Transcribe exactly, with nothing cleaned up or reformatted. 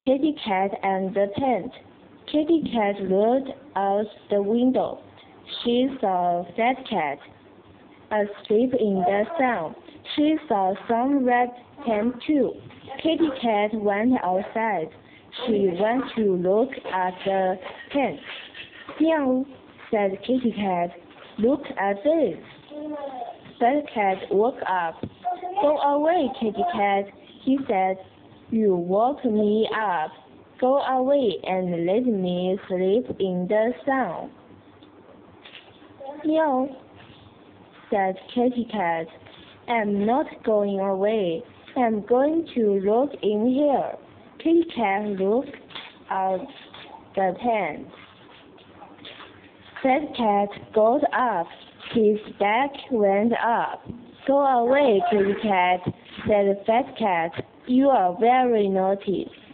Kitty Cat and the Tent. Kitty Cat looked out the window. She saw Fat Cat asleep in the sun. She saw some red tent too. Kitty Cat went outside. She went to look at the tent. "Meow," said Kitty Cat. "Look at this." Fat Cat woke up. "Go away, Kitty Cat," he said. "You woke me up. Go away and let me sleep in the sun." "Meow," said Kitty Cat. "I'm not going away. I'm going to look in here." Kitty Cat looked out the tent. Fat Cat got up. His back went up. "Go away, Kitty Cat," said Fat Cat. "You are very naughty."